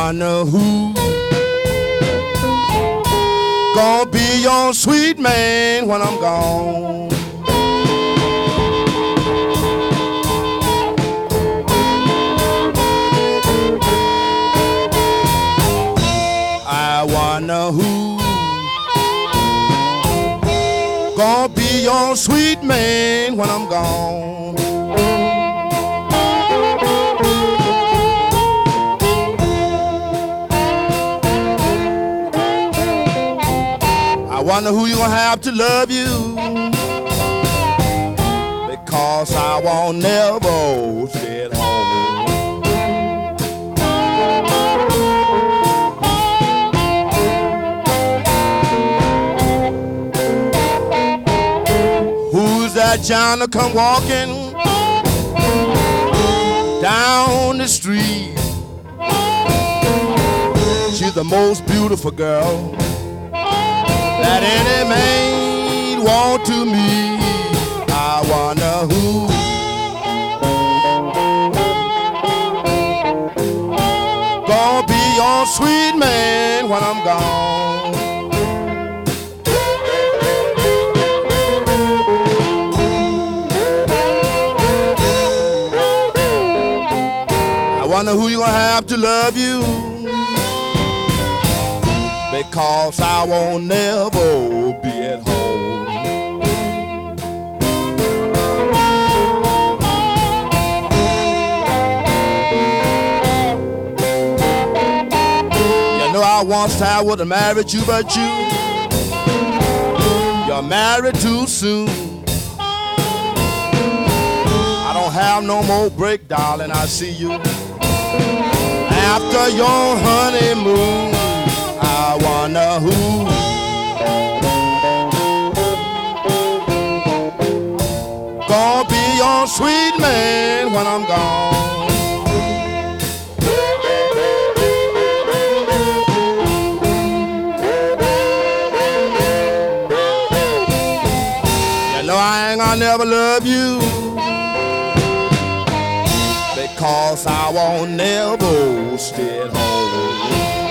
wonder who gonna be your sweet man when I'm gone. I wonder who gonna be your sweet man when I'm gone. I wonder who you gonna have to love you, because I won't never stay at home. Who's that John to come walking down the street? She's the most beautiful girl that any man want to meet. I wonder who gonna be your sweet man when I'm gone. I wonder who you gonna have to love you, because I won't never be at home. You know I once I would have married you, but you're married too soon. I don't have no more break, darling, I see you after your honeymoon. I wonder who gonna be your sweet man when I'm gone. You know I ain't gonna never love you, because I won't never stay at home.